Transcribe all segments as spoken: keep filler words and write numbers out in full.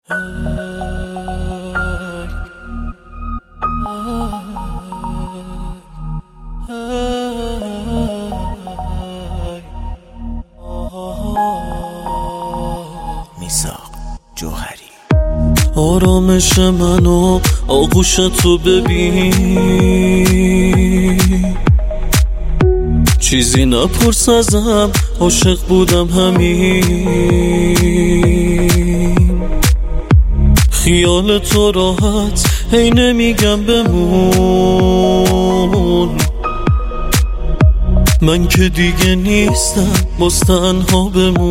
میثاق جوهری. آرامش منو آغوش تو ببین، چیزی نپرس ازم، عاشق بودم همین. خیال تو راحت هی نمیگم بمون، من که دیگه نیستم باز تنها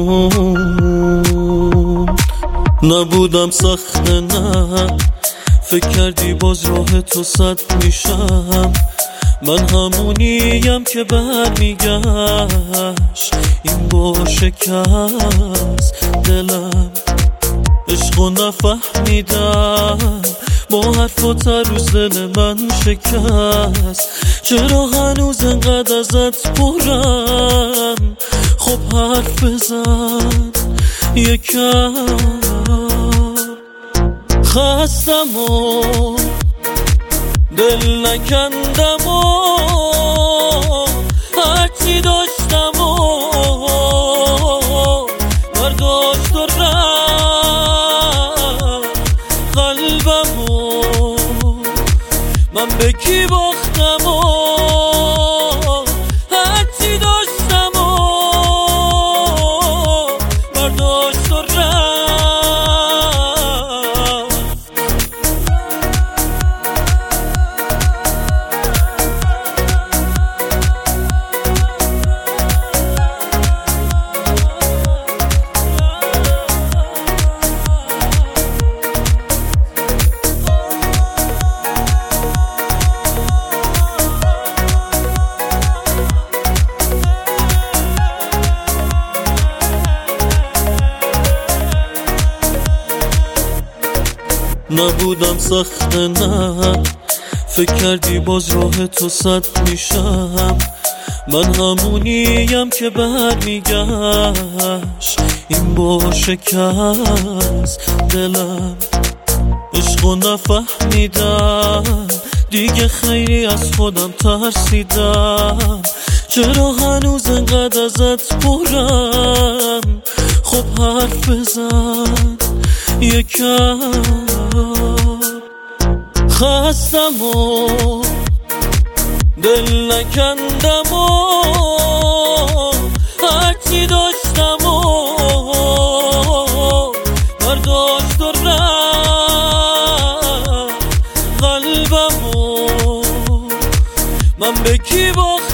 بمون. نبودم سخته نه، فکر کردی باز راه تو صد میشم، من همونیم که برمیگشت این با شکست دلم. عشقو نفهمیدم با حرفات روز دل من شکست، چرا هنوز انقدر ازت پرم؟ خب حرف بزن یکم. خستم و دل نکندم و هرچی داشتم و برداشت و رفت قلبم و من به کی باختم و هرچی داشتم و برداشت و رفت. نبودم سخته نه، فکر کردی باز راه تو صد میشم، من همونیم که برمیگشت این با شکست دلم. عشقو نفهمیدم دیگه خیلی از خودم ترسیدم، چرا هنوز انقدر ازت پرم؟ خب حرف بزن یکم. خستم و دل نکندم و هرچی داشتم و برداشت و رفت قلبم و من به کی باختم